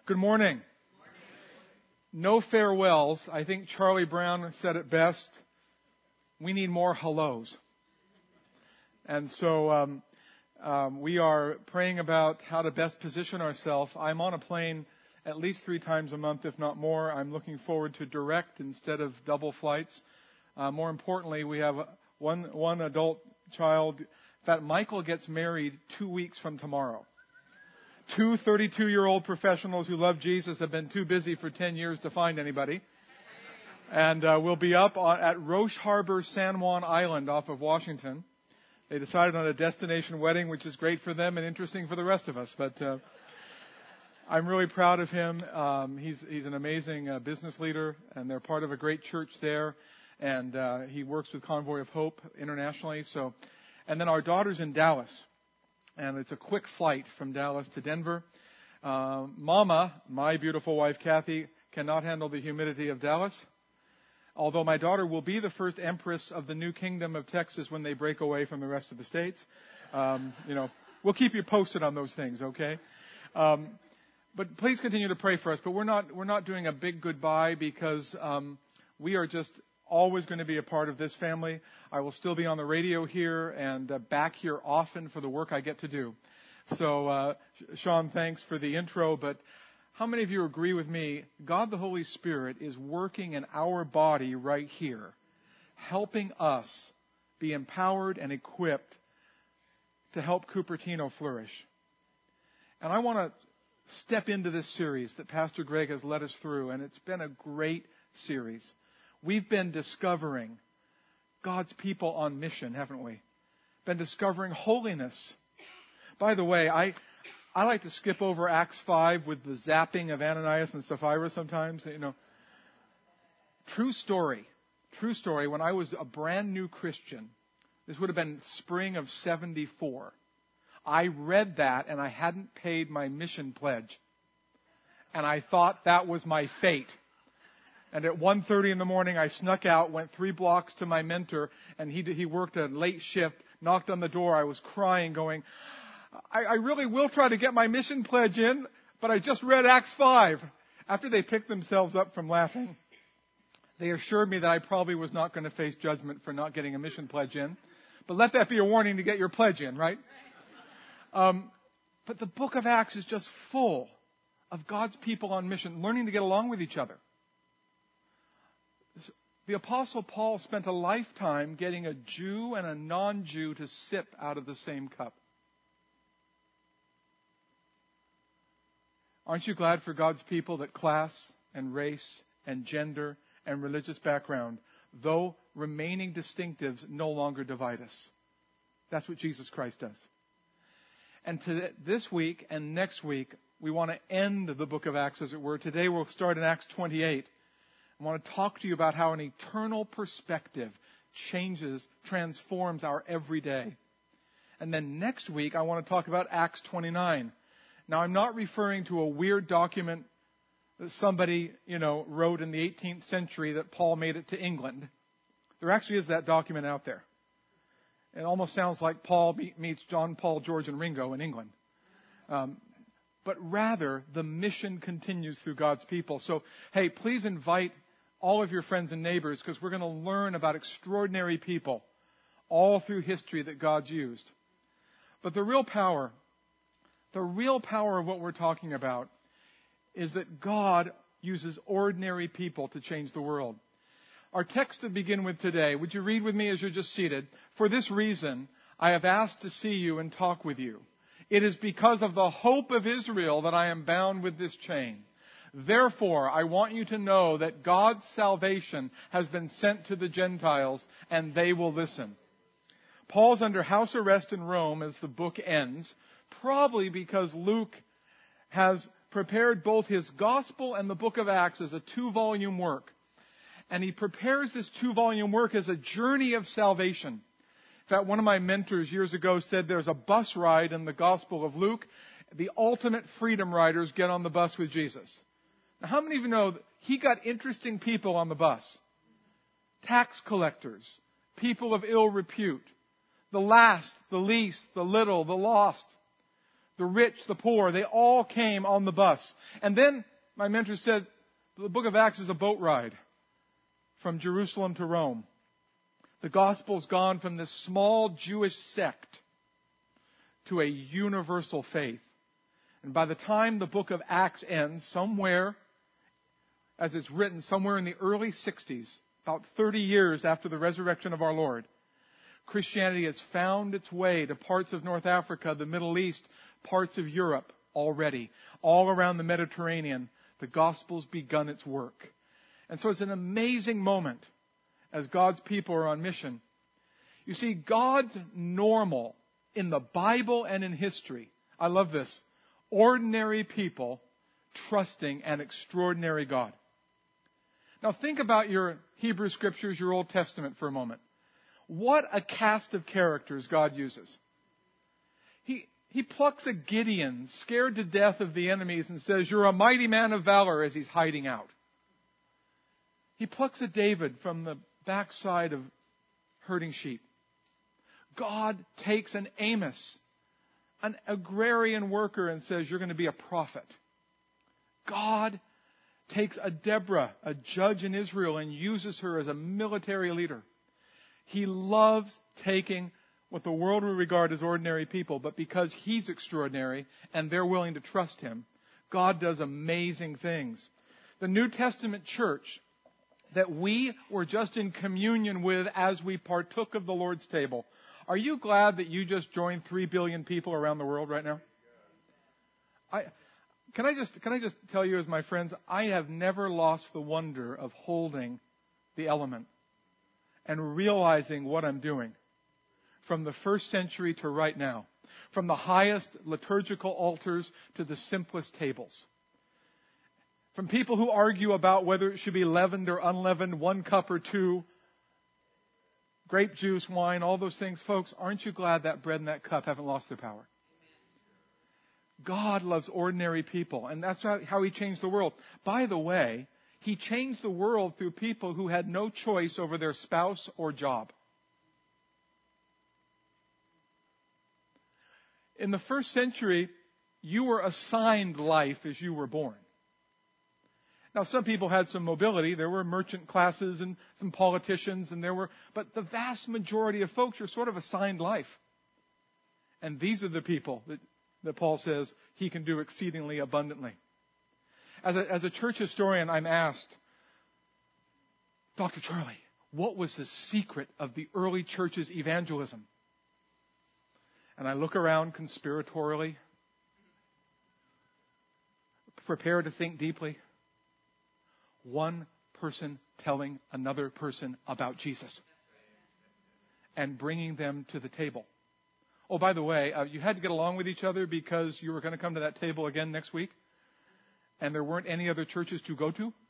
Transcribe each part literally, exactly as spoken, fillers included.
Good morning. No farewells. I think Charlie Brown said it best. We need more hellos. And so um, um, we are praying about how to best position ourselves. I'm on a plane at least three times a month, if not more. I'm looking forward to direct instead of double flights. Uh, more importantly, we have one one adult child. In fact, Michael gets married two weeks from tomorrow. Two thirty-two-year-old professionals who love Jesus have been too busy for ten years to find anybody. And uh, we'll be up on, at Roche Harbor, San Juan Island off of Washington. They decided on a destination wedding, which is great for them and interesting for the rest of us. But uh, I'm really proud of him. Um, he's, he's an amazing uh, business leader, and they're part of a great church there. And uh, he works with Convoy of Hope internationally. So, and then our daughter's in Dallas. And it's a quick flight from Dallas to Denver. Uh, Mama, my beautiful wife Kathy, cannot handle the humidity of Dallas. Although my daughter will be the first empress of the new kingdom of Texas when they break away from the rest of the states. Um, you know, we'll keep you posted on those things, okay? Um, but please continue to pray for us. But we're not we're not doing a big goodbye because um, we are just always going to be a part of this family. I will still be on the radio here and uh, back here often for the work I get to do. So, uh, Sean, thanks for the intro. But how many of you agree with me? God the Holy Spirit is working in our body right here, helping us be empowered and equipped to help Cupertino flourish. And I want to step into this series that Pastor Greg has led us through, and it's been a great series. We've been discovering God's people on mission, haven't we? Been discovering holiness. By the way, I I like to skip over Acts five with the zapping of Ananias and Sapphira sometimes. You know, true story, true story. When I was a brand new Christian, this would have been spring of seventy-four. I read that and I hadn't paid my mission pledge, and I thought that was my fate. And at one thirty in the morning, I snuck out, went three blocks to my mentor, and he he worked a late shift, knocked on the door. I was crying, going, I, I really will try to get my mission pledge in, but I just read Acts five. After they picked themselves up from laughing, they assured me that I probably was not going to face judgment for not getting a mission pledge in. But let that be a warning to get your pledge in, right? Um, but the book of Acts is just full of God's people on mission, learning to get along with each other. The Apostle Paul spent a lifetime getting a Jew and a non-Jew to sip out of the same cup. Aren't you glad for God's people that class and race and gender and religious background, though remaining distinctives, no longer divide us? That's what Jesus Christ does. And to this week and next week, we want to end the book of Acts, as it were. Today we'll start in Acts twenty-eight. I want to talk to you about how an eternal perspective changes, transforms our everyday. And then next week, I want to talk about Acts twenty-nine. Now, I'm not referring to a weird document that somebody, you know, wrote in the eighteenth century that Paul made it to England. There actually is that document out there. It almost sounds like Paul meets John, Paul, George, and Ringo in England. Um, but rather, the mission continues through God's people. So, hey, please invite all of your friends and neighbors, because we're going to learn about extraordinary people all through history that God's used. But the real power, the real power of what we're talking about is that God uses ordinary people to change the world. Our text to begin with today, would you read with me as you're just seated? For this reason, I have asked to see you and talk with you. It is because of the hope of Israel that I am bound with this chain. Therefore, I want you to know that God's salvation has been sent to the Gentiles, and they will listen. Paul's under house arrest in Rome as the book ends, probably because Luke has prepared both his gospel and the book of Acts as a two-volume work. And he prepares this two-volume work as a journey of salvation. In fact, one of my mentors years ago said there's a bus ride in the Gospel of Luke. The ultimate freedom riders get on the bus with Jesus. Now, how many of you know that he got interesting people on the bus? Tax collectors, people of ill repute, the last, the least, the little, the lost. the rich, the poor, they all came on the bus. And then my mentor said, the book of Acts is a boat ride from Jerusalem to Rome. The gospel's gone from this small Jewish sect to a universal faith. And by the time the book of Acts ends, somewhere, as it's written, somewhere in the early sixties, about thirty years after the resurrection of our Lord, Christianity has found its way to parts of North Africa, the Middle East, parts of Europe already. All around the Mediterranean, the gospel's begun its work. And so it's an amazing moment as God's people are on mission. You see, God's normal in the Bible and in history. I love this. Ordinary people trusting an extraordinary God. Now think about your Hebrew Scriptures, your Old Testament for a moment. What a cast of characters God uses. He, he plucks a Gideon, scared to death of the enemies, and says, "You're a mighty man of valor," as he's hiding out. He plucks a David from the backside of herding sheep. God takes an Amos, an agrarian worker, and says, "You're going to be a prophet." God takes a Deborah, a judge in Israel, and uses her as a military leader. He loves taking what the world would regard as ordinary people, but because He's extraordinary and they're willing to trust Him, God does amazing things. The New Testament church that we were just in communion with as we partook of the Lord's table. Are you glad that you just joined three billion people around the world right now? I, can I just, can I just tell you as my friends, I have never lost the wonder of holding the element and realizing what I'm doing from the first century to right now, from the highest liturgical altars to the simplest tables. From people who argue about whether it should be leavened or unleavened, one cup or two, grape juice, wine, all those things. Folks, aren't you glad that bread and that cup haven't lost their power? God loves ordinary people, and that's how He changed the world. By the way, He changed the world through people who had no choice over their spouse or job. In the first century, you were assigned life as you were born. Now, some people had some mobility. There were merchant classes and some politicians, and there were, but the vast majority of folks are sort of assigned life. And these are the people that, that Paul says He can do exceedingly abundantly. As a, as a church historian, I'm asked, "Doctor Charlie, what was the secret of the early church's evangelism?" And I look around conspiratorially, prepare to think deeply. One person telling another person about Jesus and bringing them to the table. Oh, by the way, uh, you had to get along with each other because you were going to come to that table again next week, and there weren't any other churches to go to.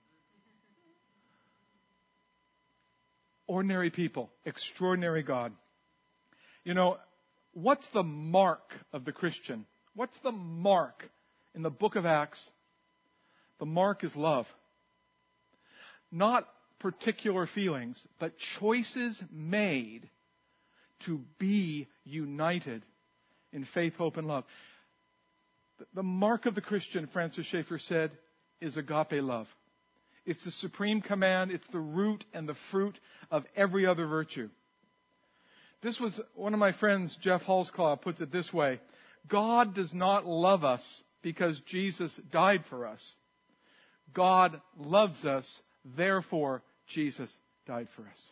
Ordinary people, extraordinary God. You know, what's the mark of the Christian? What's the mark in the book of Acts? The mark is love. Not particular feelings, but choices made to be united in faith, hope, and love. The mark of the Christian, Francis Schaeffer said, is agape love. It's the supreme command. It's the root and the fruit of every other virtue. This was, one of my friends, Jeff Halsclaw, puts it this way. God does not love us because Jesus died for us. God loves us, therefore Jesus died for us.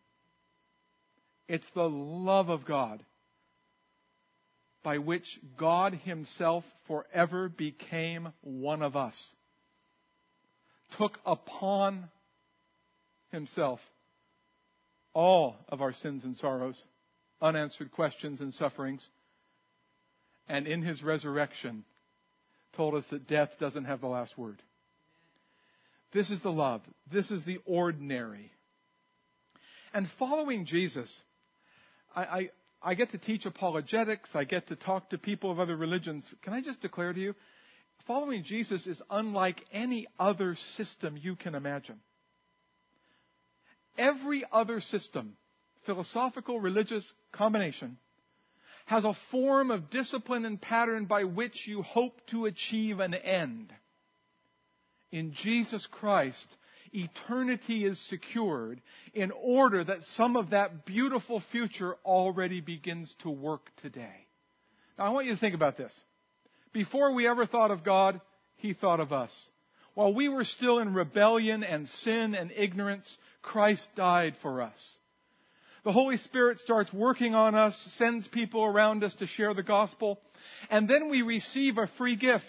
It's the love of God by which God Himself forever became one of us. Took upon Himself all of our sins and sorrows, unanswered questions and sufferings, and in His resurrection told us that death doesn't have the last word. This is the love. This is the ordinary. And following Jesus, I, I, I get to teach apologetics. I get to talk to people of other religions. Can I just declare to you, following Jesus is unlike any other system you can imagine. Every other system, philosophical, religious combination, has a form of discipline and pattern by which you hope to achieve an end. In Jesus Christ, eternity is secured in order that some of that beautiful future already begins to work today. Now, I want you to think about this. Before we ever thought of God, He thought of us. While we were still in rebellion and sin and ignorance, Christ died for us. The Holy Spirit starts working on us, sends people around us to share the gospel, and then we receive a free gift.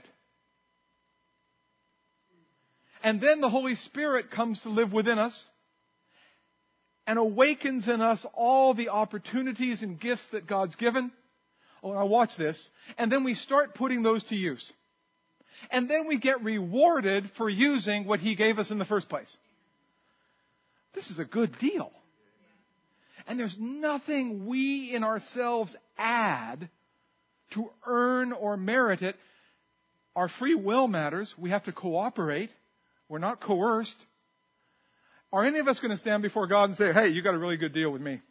And then the Holy Spirit comes to live within us and awakens in us all the opportunities and gifts that God's given. Oh, now watch this. And then we start putting those to use. And then we get rewarded for using what He gave us in the first place. This is a good deal. And there's nothing we in ourselves add to earn or merit it. Our free will matters. We have to cooperate. We're not coerced. Are any of us going to stand before God and say, hey, you got a really good deal with me?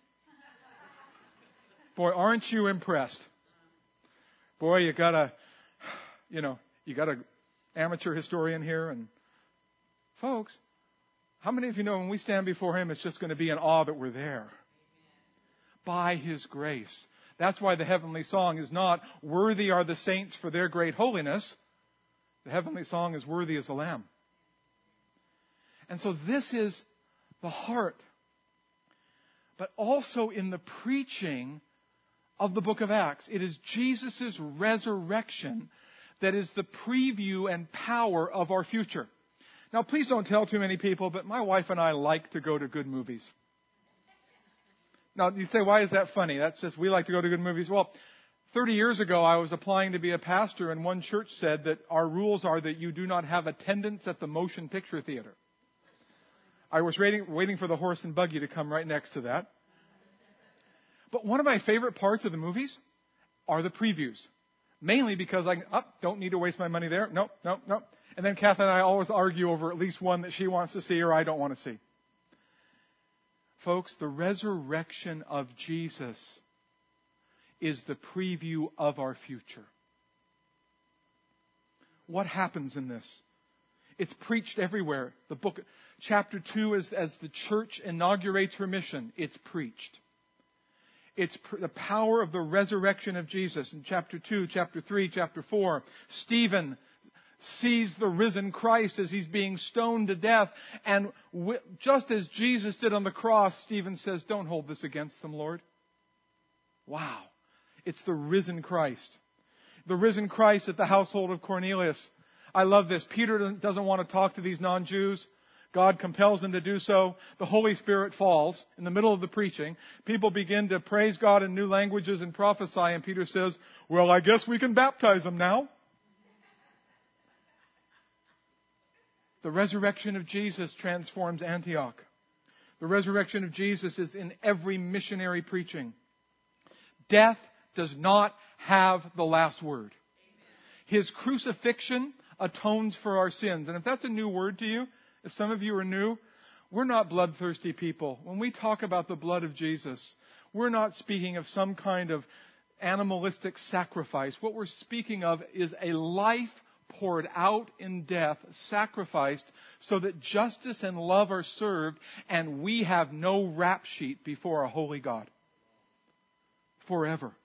Boy, aren't you impressed? Boy, you got a, you know, you got an amateur historian here. And folks, how many of you know when we stand before Him, it's just going to be in awe that we're there? By His grace. That's why the heavenly song is not, worthy are the saints for their great holiness. The heavenly song is, worthy is the Lamb. And so this is the heart. But also in the preaching of the book of Acts, it is Jesus' resurrection that is the preview and power of our future. Now, please don't tell too many people, but my wife and I like to go to good movies. Now, you say, why is that funny? That's just, we like to go to good movies. Well, thirty years ago, I was applying to be a pastor, and one church said that our rules are that you do not have attendance at the motion picture theater. I was waiting, waiting for the horse and buggy to come right next to that. But one of my favorite parts of the movies are the previews. Mainly because I oh, don't need to waste my money there. Nope, nope, nope. And then Kath and I always argue over at least one that she wants to see or I don't want to see. Folks, the resurrection of Jesus is the preview of our future. What happens in this? It's preached everywhere. The book, chapter two, is as the church inaugurates her mission, it's preached. It's pr- the power of the resurrection of Jesus. In chapter two, chapter three, chapter four, Stephen sees the risen Christ as he's being stoned to death. And w- just as Jesus did on the cross, Stephen says, don't hold this against them, Lord. Wow. It's the risen Christ. The risen Christ at the household of Cornelius. I love this. Peter doesn't want to talk to these non-Jews. God compels him to do so. The Holy Spirit falls in the middle of the preaching. People begin to praise God in new languages and prophesy. And Peter says, well, I guess we can baptize them now. The resurrection of Jesus transforms Antioch. The resurrection of Jesus is in every missionary preaching. Death does not have the last word. His crucifixion atones for our sins. And if that's a new word to you, if some of you are new, we're not bloodthirsty people. When we talk about the blood of Jesus, we're not speaking of some kind of animalistic sacrifice. What we're speaking of is a life poured out in death, sacrificed, so that justice and love are served, and we have no rap sheet before a holy God. Forever.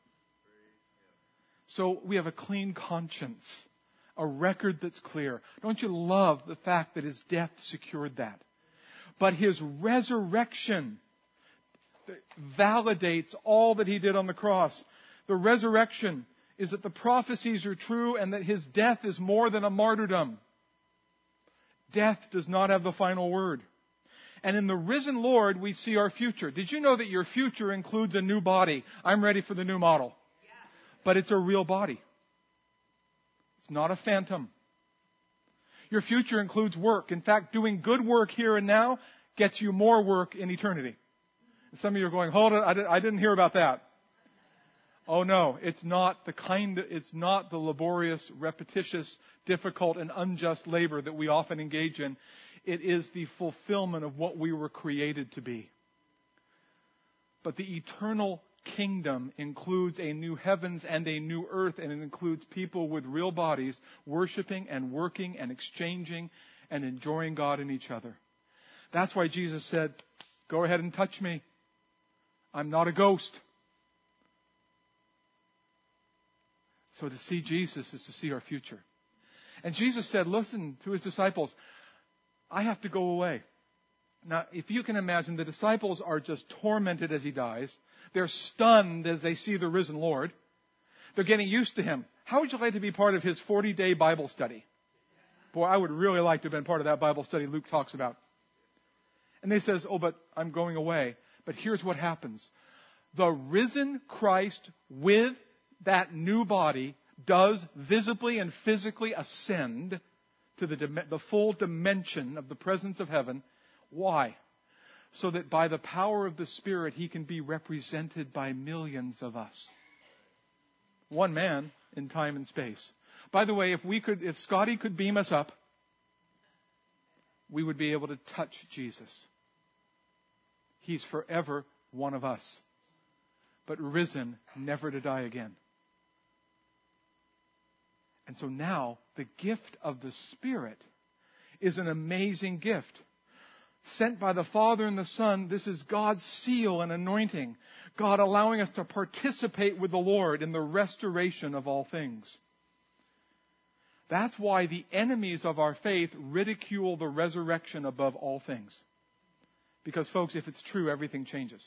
So we have a clean conscience. A record that's clear. Don't you love the fact that His death secured that? But His resurrection validates all that He did on the cross. The resurrection is that the prophecies are true and that His death is more than a martyrdom. Death does not have the final word. And in the risen Lord, we see our future. Did you know that your future includes a new body? I'm ready for the new model. Yes. But it's a real body. It's not a phantom. Your future includes work. In fact, doing good work here and now gets you more work in eternity. And some of you are going, hold on, I didn't hear about that. Oh no, it's not the kind, it's not the laborious, repetitious, difficult, and unjust labor that we often engage in. It is the fulfillment of what we were created to be. But the eternal kingdom includes a new heavens and a new earth, and it includes people with real bodies worshiping and working and exchanging and enjoying God and each other. That's why Jesus said, go ahead and touch me. I'm not a ghost. So to see Jesus is to see our future. And Jesus said, listen to his disciples, I have to go away. Now, if you can imagine, the disciples are just tormented as he dies. They're stunned as they see the risen Lord. They're getting used to him. How would you like to be part of his forty-day Bible study? Boy, I would really like to have been part of that Bible study Luke talks about. And they says, oh, but I'm going away. But here's what happens. The risen Christ with that new body does visibly and physically ascend to the, the full dimension of the presence of heaven. Why? So that by the power of the Spirit, he can be represented by millions of us. One man in time and space. By the way, if we could, if Scotty could beam us up, we would be able to touch Jesus. He's forever one of us, but risen never to die again. And so now the gift of the Spirit is an amazing gift. Sent by the Father and the Son, this is God's seal and anointing. God allowing us to participate with the Lord in the restoration of all things. That's why the enemies of our faith ridicule the resurrection above all things. Because, folks, if it's true, everything changes.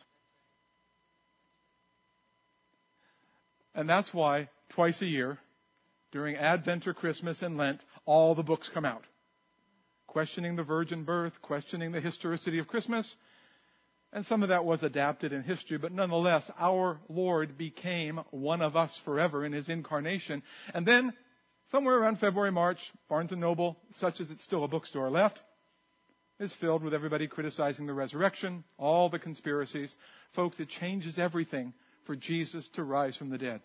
And that's why twice a year, during Advent or Christmas and Lent, all the books come out. Questioning the virgin birth, questioning the historicity of Christmas. And some of that was adapted in history, but nonetheless, our Lord became one of us forever in his incarnation. And then, somewhere around February, March, Barnes and Noble, such as it's still a bookstore left, is filled with everybody criticizing the resurrection, all the conspiracies. Folks, it changes everything for Jesus to rise from the dead.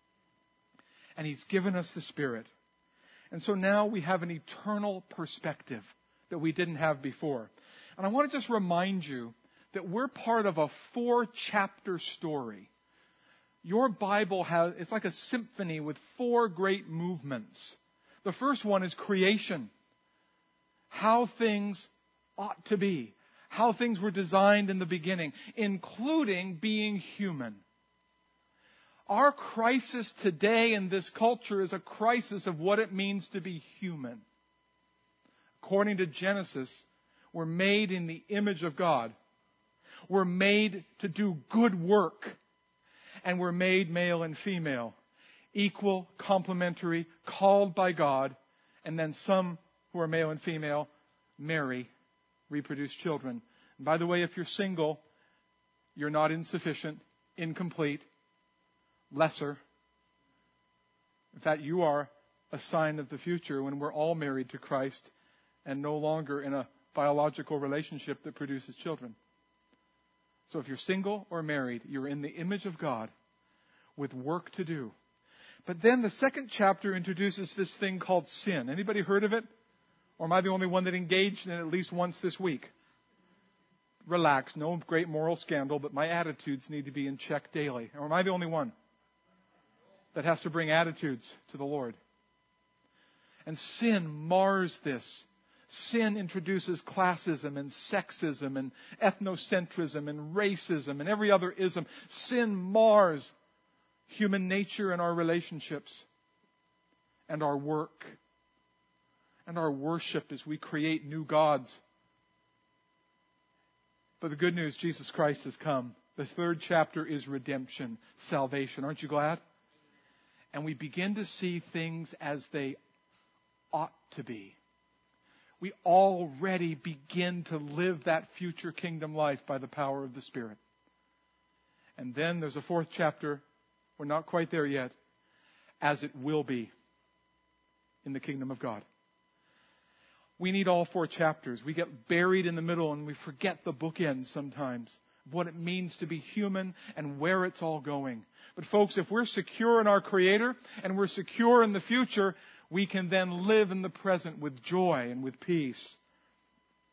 And he's given us the Spirit. And so now we have an eternal perspective that we didn't have before. And I want to just remind you that we're part of a four-chapter story. Your Bible has, it's like a symphony with four great movements. The first one is creation. How things ought to be. How things were designed in the beginning, including being human. Our crisis today in this culture is a crisis of what it means to be human. According to Genesis, we're made in the image of God. We're made to do good work. And we're made male and female. Equal, complementary, called by God. And then some who are male and female marry, reproduce children. And by the way, if you're single, you're not insufficient, incomplete, lesser. In fact, you are a sign of the future when we're all married to Christ and no longer in a biological relationship that produces children. So if you're single or married, you're in the image of God with work to do. But then the second chapter introduces this thing called sin. Anybody heard of it? Or am I the only one that engaged in it at least once this week? Relax, no great moral scandal, but my attitudes need to be in check daily. Or am I the only one that has to bring attitudes to the Lord? And sin mars this. Sin introduces classism and sexism and ethnocentrism and racism and every other ism. Sin mars human nature and our relationships and our work and our worship as we create new gods. But the good news, Jesus Christ has come. The third chapter is redemption, salvation. Aren't you glad? And we begin to see things as they ought to be. We already begin to live that future kingdom life by the power of the Spirit. And then there's a fourth chapter. We're not quite there yet. As it will be in the kingdom of God. We need all four chapters. We get buried in the middle and we forget the bookends sometimes. What it means to be human and where it's all going. But folks, if we're secure in our Creator and we're secure in the future, we can then live in the present with joy and with peace.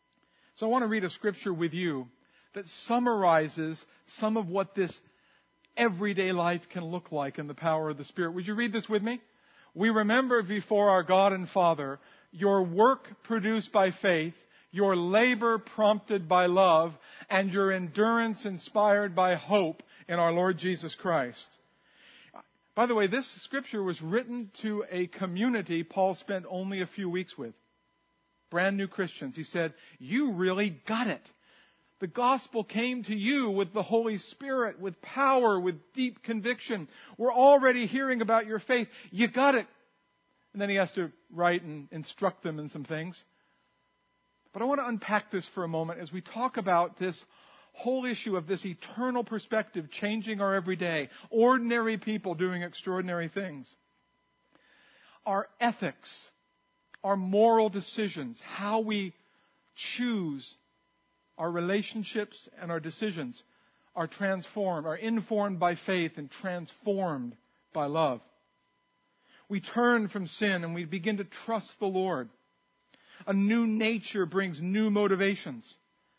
So I want to read a scripture with you that summarizes some of what this everyday life can look like in the power of the Spirit. Would you read this with me? We remember before our God and Father your work produced by faith, your labor prompted by love, and your endurance inspired by hope in our Lord Jesus Christ. By the way, this scripture was written to a community Paul spent only a few weeks with. Brand new Christians. He said, you really got it. The gospel came to you with the Holy Spirit, with power, with deep conviction. We're already hearing about your faith. You got it. And then he has to write and instruct them in some things. But I want to unpack this for a moment as we talk about this whole issue of this eternal perspective changing our everyday, ordinary people doing extraordinary things. Our ethics, our moral decisions, how we choose our relationships and our decisions are transformed, are informed by faith and transformed by love. We turn from sin and we begin to trust the Lord. A new nature brings new motivations.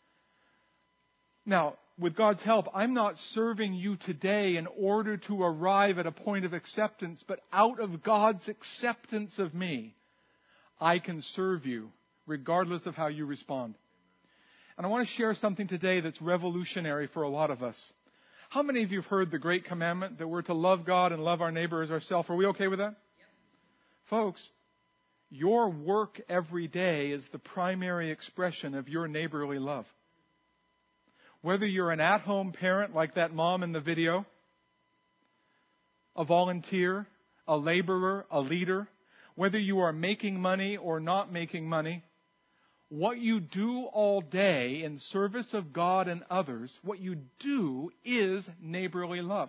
Now, with God's help, I'm not serving you today in order to arrive at a point of acceptance, but out of God's acceptance of me, I can serve you regardless of how you respond. And I want to share something today that's revolutionary for a lot of us. How many of you have heard the great commandment that we're to love God and love our neighbor as ourselves? Are we okay with that? Yep. Folks, your work every day is the primary expression of your neighborly love. Whether you're an at-home parent like that mom in the video, a volunteer, a laborer, a leader, whether you are making money or not making money, what you do all day in service of God and others, what you do is neighborly love.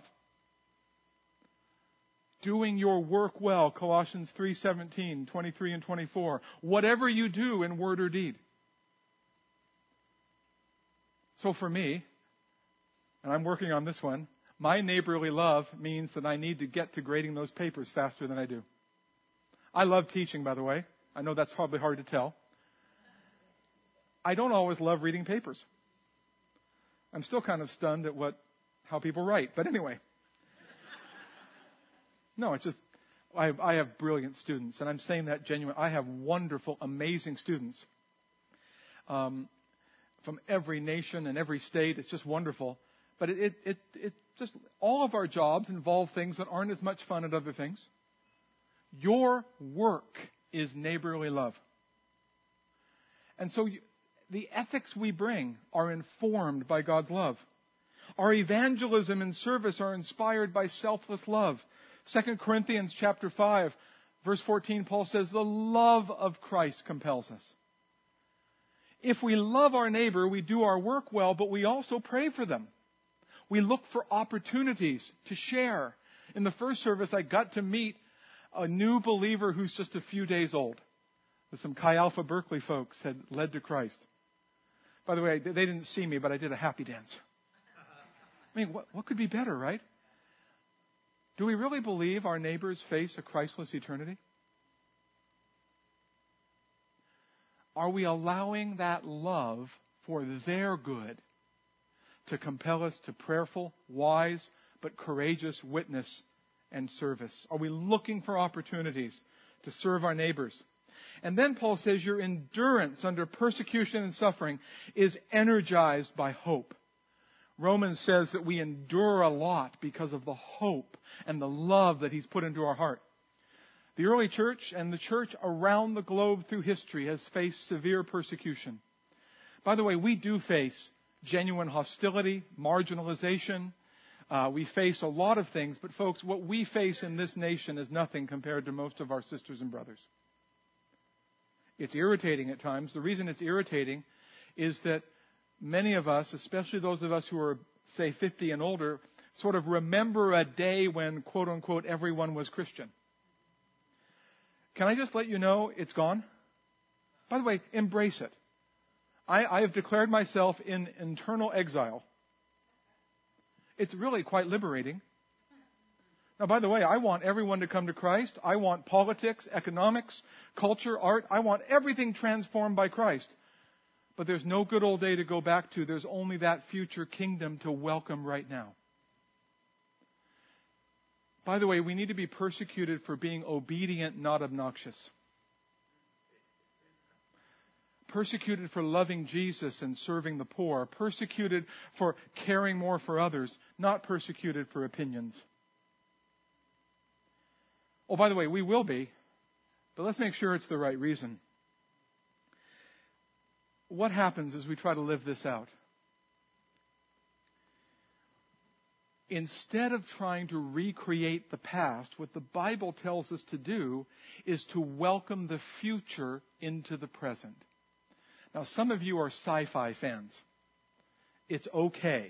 Doing your work well, Colossians three seventeen, twenty-three and twenty-four. Whatever you do in word or deed. So for me, and I'm working on this one, my neighborly love means that I need to get to grading those papers faster than I do. I love teaching, by the way. I know that's probably hard to tell. I don't always love reading papers. I'm still kind of stunned at what how people write. But anyway. No, it's just, I, I have brilliant students, and I'm saying that genuinely. I have wonderful, amazing students um, from every nation and every state. It's just wonderful. But it, it, it, it just, all of our jobs involve things that aren't as much fun as other things. Your work is neighborly love. And so you, the ethics we bring are informed by God's love. Our evangelism and service are inspired by selfless love. Second Corinthians chapter five, verse fourteen, Paul says, the love of Christ compels us. If we love our neighbor, we do our work well, but we also pray for them. We look for opportunities to share. In the first service, I got to meet a new believer who's just a few days old. Some Chi Alpha Berkeley folks had led to Christ. By the way, they didn't see me, but I did a happy dance. I mean, what, what could be better, right? Do we really believe our neighbors face a Christless eternity? Are we allowing that love for their good to compel us to prayerful, wise, but courageous witness and service? Are we looking for opportunities to serve our neighbors? And then Paul says your endurance under persecution and suffering is energized by hope. Romans says that we endure a lot because of the hope and the love that he's put into our heart. The early church and the church around the globe through history has faced severe persecution. By the way, we do face genuine hostility, marginalization. Uh, we face a lot of things, but folks, what we face in this nation is nothing compared to most of our sisters and brothers. It's irritating at times. The reason it's irritating is that many of us, especially those of us who are, say, fifty and older, sort of remember a day when, quote unquote, everyone was Christian. Can I just let you know it's gone? By the way, embrace it. I, I have declared myself in internal exile. It's really quite liberating. Now, by the way, I want everyone to come to Christ. I want politics, economics, culture, art. I want everything transformed by Christ. But there's no good old day to go back to. There's only that future kingdom to welcome right now. By the way, we need to be persecuted for being obedient, not obnoxious. Persecuted for loving Jesus and serving the poor. Persecuted for caring more for others, not persecuted for opinions. Oh, by the way, we will be, but let's make sure it's the right reason. What happens as we try to live this out? Instead of trying to recreate the past, what the Bible tells us to do is to welcome the future into the present. Now, some of you are sci-fi fans. It's okay.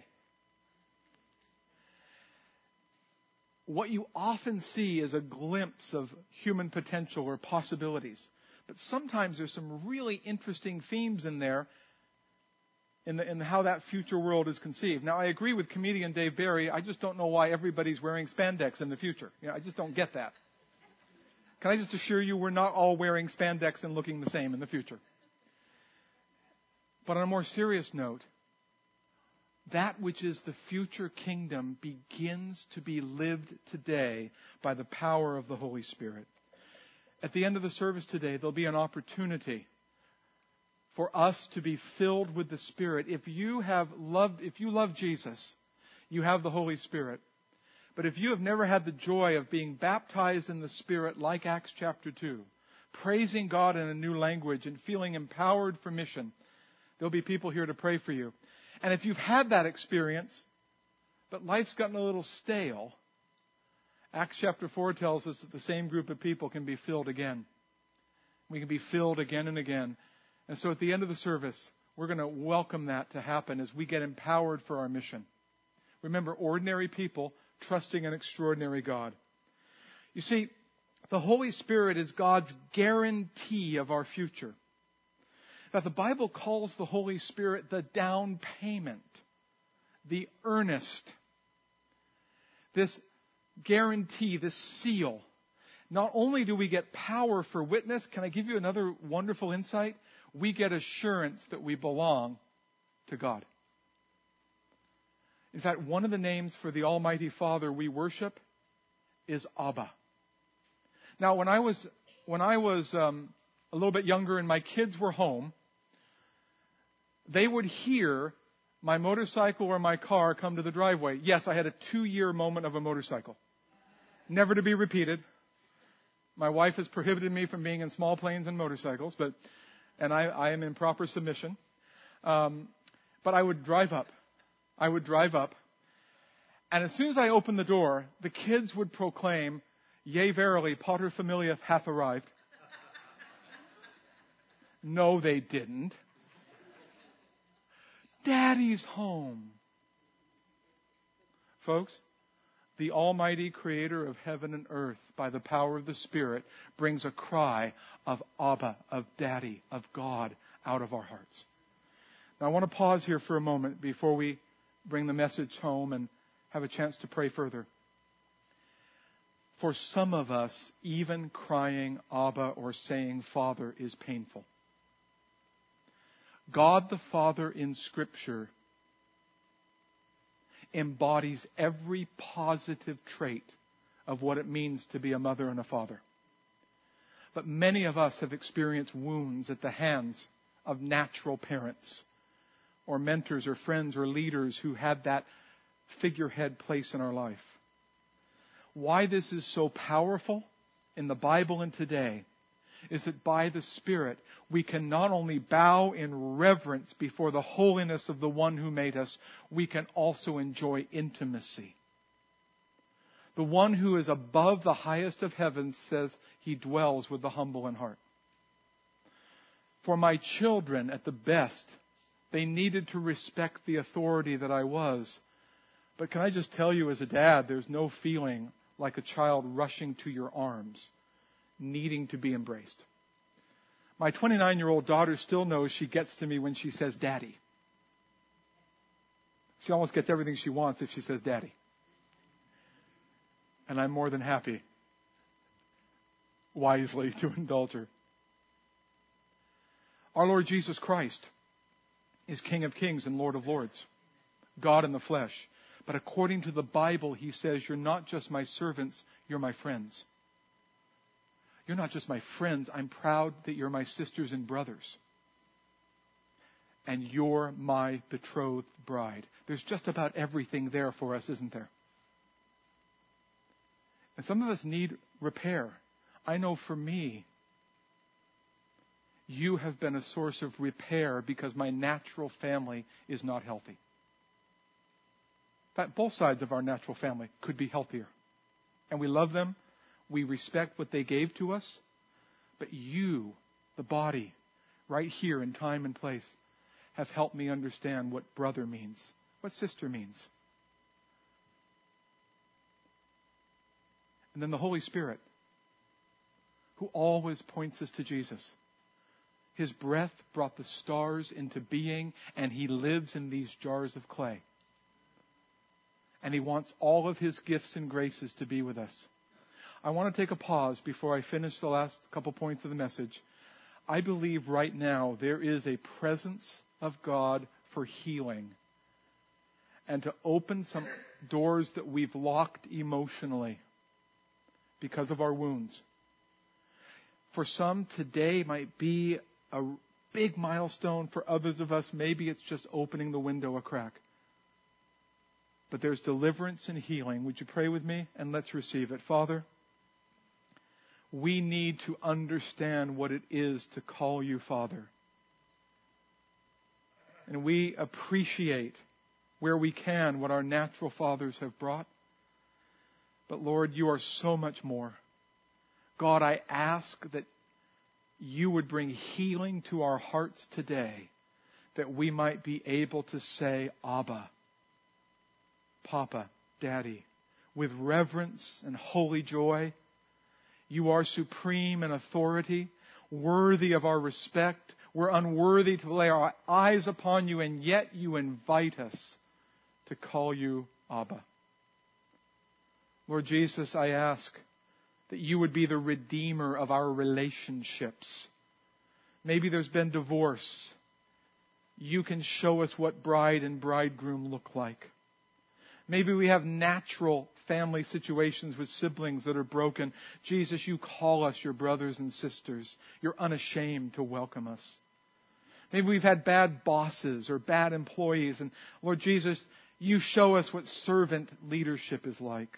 What you often see is a glimpse of human potential or possibilities. But sometimes there's some really interesting themes in there in, the, in how that future world is conceived. Now, I agree with comedian Dave Barry. I just don't know why everybody's wearing spandex in the future. You know, I just don't get that. Can I just assure you we're not all wearing spandex and looking the same in the future? But on a more serious note, that which is the future kingdom begins to be lived today by the power of the Holy Spirit. At the end of the service today, there'll be an opportunity for us to be filled with the Spirit. If you have loved, if you love Jesus, you have the Holy Spirit. But if you have never had the joy of being baptized in the Spirit like Acts chapter two, praising God in a new language and feeling empowered for mission, there'll be people here to pray for you. And if you've had that experience, but life's gotten a little stale, Acts chapter four tells us that the same group of people can be filled again. We can be filled again and again. And so at the end of the service, we're going to welcome that to happen as we get empowered for our mission. Remember, ordinary people trusting an extraordinary God. You see, the Holy Spirit is God's guarantee of our future. That the Bible calls the Holy Spirit the down payment, the earnest, this guarantee, this seal. Not only do we get power for witness, can I give you another wonderful insight? We get assurance that we belong to God. In fact, one of the names for the Almighty Father we worship is Abba. Now, when I was when I was um, a little bit younger and my kids were home, they would hear my motorcycle or my car come to the driveway. Yes, I had a two-year moment of a motorcycle. Never to be repeated. My wife has prohibited me from being in small planes and motorcycles, but and I, I am in proper submission. Um, but I would drive up. I would drive up. And as soon as I opened the door, the kids would proclaim, "Yea, verily, pater familia hath arrived." No, they didn't. Daddy's home. Folks, the Almighty Creator of heaven and earth, by the power of the Spirit, brings a cry of Abba, of Daddy, of God out of our hearts. Now, I want to pause here for a moment before we bring the message home and have a chance to pray further. For some of us, even crying Abba or saying Father is painful. God the Father in Scripture embodies every positive trait of what it means to be a mother and a father. But many of us have experienced wounds at the hands of natural parents or mentors or friends or leaders who had that figurehead place in our life. Why this is so powerful in the Bible and today is that by the Spirit we can not only bow in reverence before the holiness of the one who made us, we can also enjoy intimacy. The one who is above the highest of heavens says he dwells with the humble in heart. For my children, at the best, they needed to respect the authority that I was. But can I just tell you, as a dad, there's no feeling like a child rushing to your arms, needing to be embraced. My twenty-nine-year-old daughter still knows she gets to me when she says Daddy. She almost gets everything she wants if she says Daddy. And I'm more than happy, wisely, to indulge her. Our Lord Jesus Christ is King of Kings and Lord of Lords, God in the flesh. But according to the Bible, he says, you're not just my servants, you're my friends. You're not just my friends. I'm proud that you're my sisters and brothers. And you're my betrothed bride. There's just about everything there for us, isn't there? And some of us need repair. I know for me, you have been a source of repair because my natural family is not healthy. In fact, both sides of our natural family could be healthier. And we love them. We respect what they gave to us. But you, the body, right here in time and place, have helped me understand what brother means, what sister means. And then the Holy Spirit, who always points us to Jesus. His breath brought the stars into being, and He lives in these jars of clay. And He wants all of His gifts and graces to be with us. I want to take a pause before I finish the last couple points of the message. I believe right now there is a presence of God for healing and to open some doors that we've locked emotionally because of our wounds. For some, today might be a big milestone. For others of us, maybe it's just opening the window a crack. But there's deliverance and healing. Would you pray with me? And let's receive it. Father, we need to understand what it is to call you Father. And we appreciate where we can what our natural fathers have brought. But Lord, you are so much more. God, I ask that you would bring healing to our hearts today, that we might be able to say, Abba, Papa, Daddy, with reverence and holy joy. You are supreme in authority, worthy of our respect. We're unworthy to lay our eyes upon you, and yet you invite us to call you Abba. Lord Jesus, I ask that you would be the redeemer of our relationships. Maybe there's been divorce. You can show us what bride and bridegroom look like. Maybe we have natural family situations with siblings that are broken. Jesus, you call us your brothers and sisters. You're unashamed to welcome us. Maybe we've had bad bosses or bad employees. And Lord Jesus, you show us what servant leadership is like.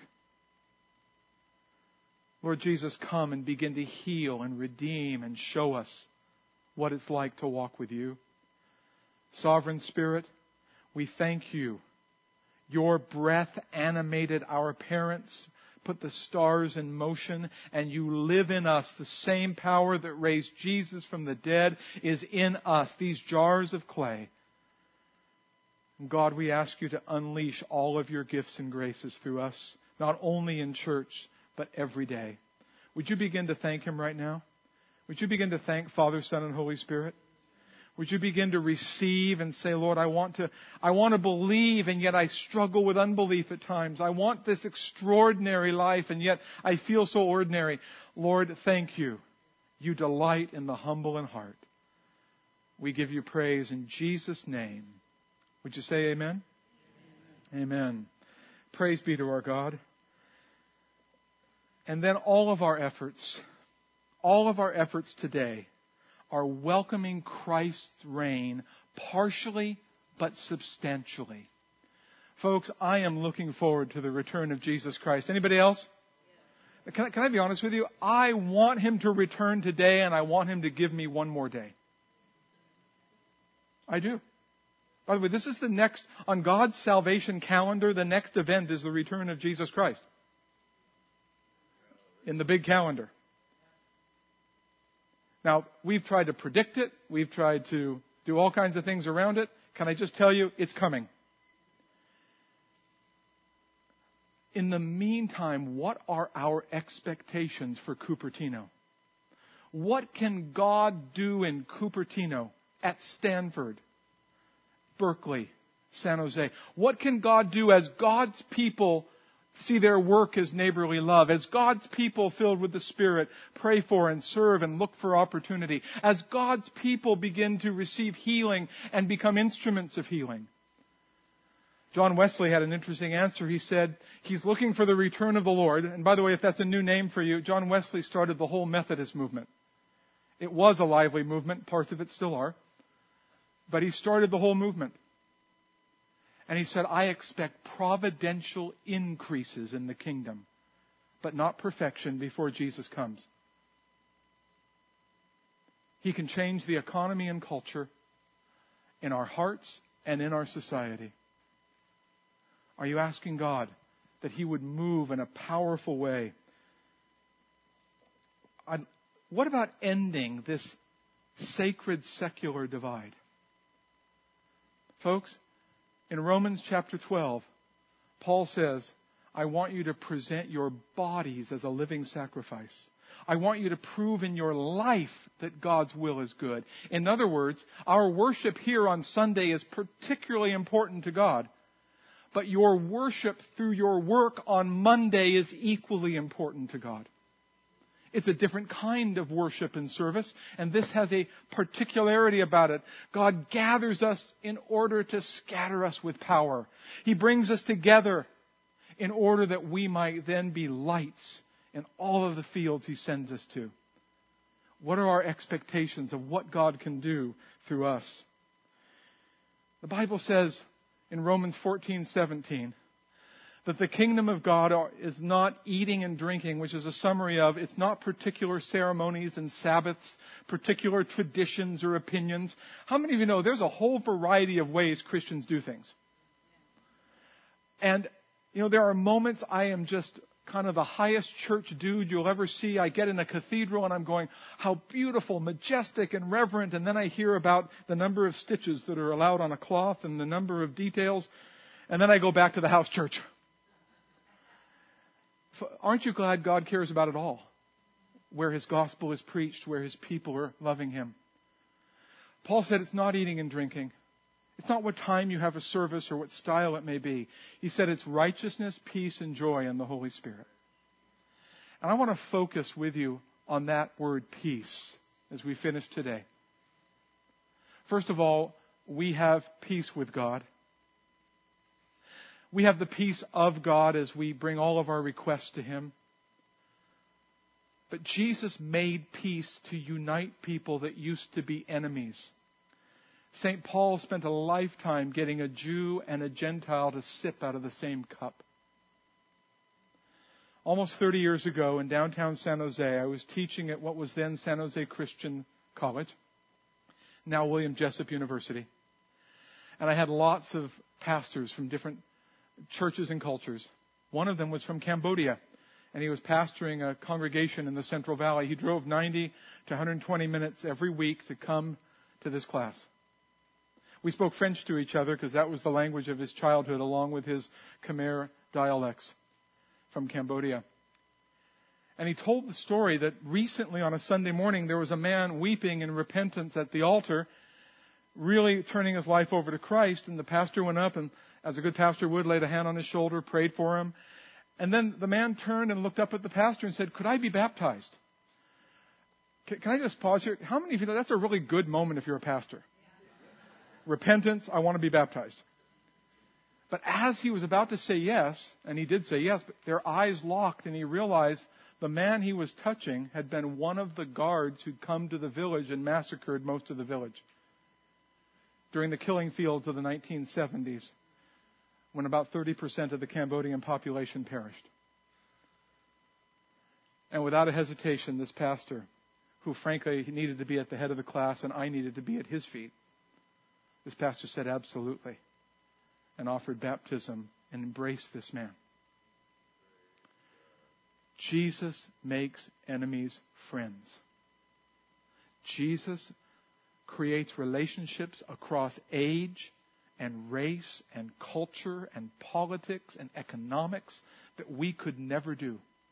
Lord Jesus, come and begin to heal and redeem and show us what it's like to walk with you. Sovereign Spirit, we thank you. Your breath animated our parents, put the stars in motion, and you live in us. The same power that raised Jesus from the dead is in us, these jars of clay. And God, we ask you to unleash all of your gifts and graces through us, not only in church, but every day. Would you begin to thank Him right now? Would you begin to thank Father, Son, and Holy Spirit? Would you begin to receive and say, Lord, I want to, I want to believe, and yet I struggle with unbelief at times. I want this extraordinary life, and yet I feel so ordinary. Lord, thank you. You delight in the humble in heart. We give you praise in Jesus' name. Would you say amen? Amen. Amen. Praise be to our God. And then all of our efforts, all of our efforts today are welcoming Christ's reign partially but substantially. Folks, I am looking forward to the return of Jesus Christ. Anybody else? Yeah. Can I, can I be honest with you? I want Him to return today, and I want Him to give me one more day. I do. By the way, this is the next, on God's salvation calendar, the next event is the return of Jesus Christ. In the big calendar. Now, we've tried to predict it. We've tried to do all kinds of things around it. Can I just tell you, it's coming. In the meantime, what are our expectations for Cupertino? What can God do in Cupertino, at Stanford, Berkeley, San Jose? What can God do as God's people see their work as neighborly love, as God's people filled with the Spirit pray for and serve and look for opportunity, as God's people begin to receive healing and become instruments of healing? John Wesley had an interesting answer. He said, he's looking for the return of the Lord. And by the way, if that's a new name for you, John Wesley started the whole Methodist movement. It was a lively movement. Parts of it still are. But he started the whole movement. And he said, I expect providential increases in the kingdom, but not perfection before Jesus comes. He can change the economy and culture in our hearts and in our society. Are you asking God that He would move in a powerful way? I'm, what about ending this sacred secular divide? Folks, in Romans chapter twelve, Paul says, I want you to present your bodies as a living sacrifice. I want you to prove in your life that God's will is good. In other words, our worship here on Sunday is particularly important to God. But your worship through your work on Monday is equally important to God. It's a different kind of worship and service, and this has a particularity about it. God gathers us in order to scatter us with power. He brings us together in order that we might then be lights in all of the fields He sends us to. What are our expectations of what God can do through us? The Bible says in Romans fourteen seventeen that the kingdom of God is not eating and drinking, which is a summary of, it's not particular ceremonies and Sabbaths, particular traditions or opinions. How many of you know there's a whole variety of ways Christians do things? And, you know, there are moments I am just kind of the highest church dude you'll ever see. I get in a cathedral and I'm going, how beautiful, majestic, and reverent. And then I hear about the number of stitches that are allowed on a cloth and the number of details. And then I go back to the house church. Aren't you glad God cares about it all? Where His gospel is preached, where His people are loving Him. Paul said it's not eating and drinking. It's not what time you have a service or what style it may be. He said it's righteousness, peace, and joy in the Holy Spirit. And I want to focus with you on that word peace as we finish today. First of all, we have peace with God. We have the peace of God as we bring all of our requests to Him. But Jesus made peace to unite people that used to be enemies. Saint Paul spent a lifetime getting a Jew and a Gentile to sip out of the same cup. Almost thirty years ago in downtown San Jose, I was teaching at what was then San Jose Christian College, now William Jessup University. And I had lots of pastors from different churches and cultures. One of them was from Cambodia, and he was pastoring a congregation in the Central Valley. He drove ninety to one hundred twenty minutes every week to come to this class. We spoke French to each other because that was the language of his childhood, along with his Khmer dialects from Cambodia. And he told the story that recently on a Sunday morning there was a man weeping in repentance at the altar, really turning his life over to Christ. And the pastor went up and, as a good pastor would, laid a hand on his shoulder, prayed for him. And then the man turned and looked up at the pastor and said, "Could I be baptized?" Can, can I just pause here? How many of you know that's a really good moment if you're a pastor? Repentance, I want to be baptized. But as he was about to say yes, and he did say yes, but their eyes locked and he realized the man he was touching had been one of the guards who'd come to the village and massacred most of the village during the killing fields of the nineteen seventies, when about thirty percent of the Cambodian population perished. And without a hesitation, this pastor, who frankly needed to be at the head of the class and I needed to be at his feet, this pastor said absolutely and offered baptism and embraced this man. Jesus makes enemies friends. Jesus creates relationships across age and race and culture and politics and economics that we could never do.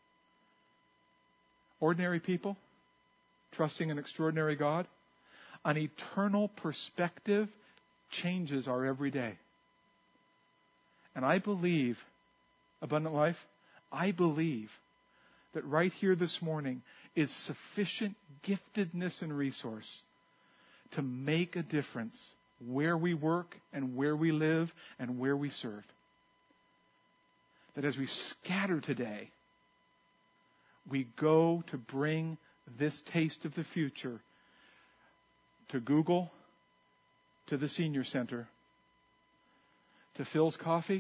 Ordinary people trusting an extraordinary God. An eternal perspective changes our everyday. And I believe, Abundant Life, I believe that right here this morning is sufficient giftedness and resource to make a difference where we work and where we live and where we serve. That as we scatter today, we go to bring this taste of the future to Google, to the senior center, to Phil's Coffee,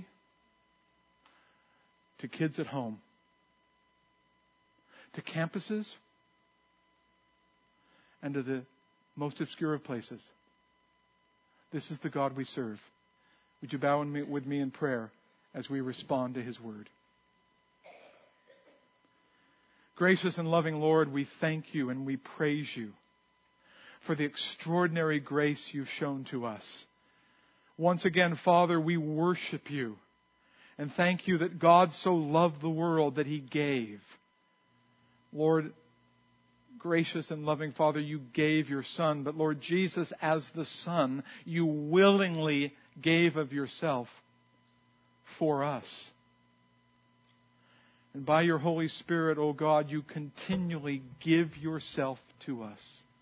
to kids at home, to campuses, and to the most obscure of places. This is the God we serve. Would you bow with me in prayer as we respond to His word? Gracious and loving Lord, we thank You and we praise You for the extraordinary grace You've shown to us. Once again, Father, we worship You and thank You that God so loved the world that He gave. Lord, gracious and loving Father, You gave Your Son, but Lord Jesus, as the Son, You willingly gave of Yourself for us. And by Your Holy Spirit, O God, You continually give Yourself to us.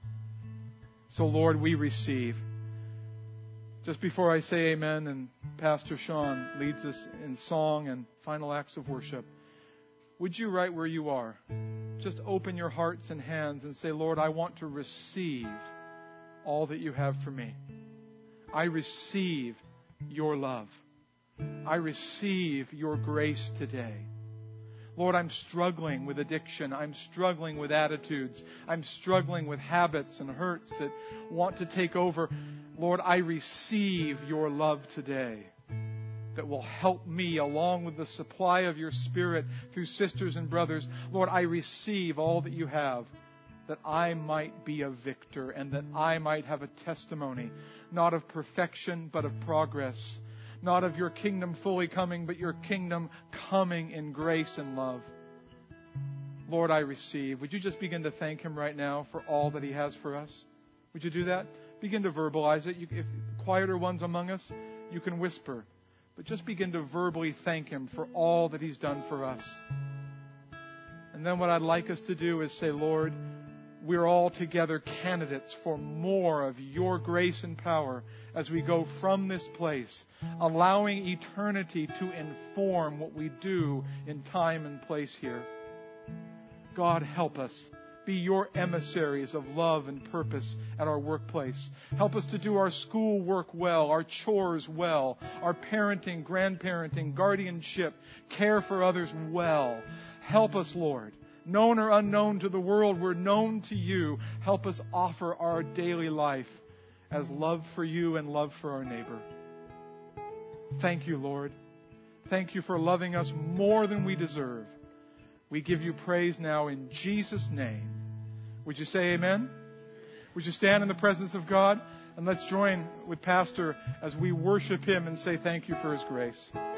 So Lord, we receive. Just before I say amen and Pastor Sean leads us in song and final acts of worship, would you, right where you are, just open your hearts and hands and say, Lord, I want to receive all that You have for me. I receive Your love. I receive Your grace today. Lord, I'm struggling with addiction. I'm struggling with attitudes. I'm struggling with habits and hurts that want to take over. Lord, I receive Your love today that will help me along with the supply of Your Spirit through sisters and brothers. Lord, I receive all that You have, that I might be a victor and that I might have a testimony, not of perfection, but of progress. Not of Your kingdom fully coming, but Your kingdom coming in grace and love. Lord, I receive. Would you just begin to thank Him right now for all that He has for us? Would you do that? Begin to verbalize it. You, if quieter ones among us, you can whisper. But just begin to verbally thank Him for all that He's done for us. And then what I'd like us to do is say, Lord, we're all together candidates for more of Your grace and power as we go from this place, allowing eternity to inform what we do in time and place here. God, help us be Your emissaries of love and purpose at our workplace. Help us to do our school work well, our chores well, our parenting, grandparenting, guardianship, care for others well. Help us, Lord. Known or unknown to the world, we're known to You. Help us offer our daily life as love for You and love for our neighbor. Thank You, Lord. Thank You for loving us more than we deserve. We give You praise now in Jesus' name. Would you say amen? Would you stand in the presence of God? And let's join with Pastor as we worship Him and say thank You for His grace.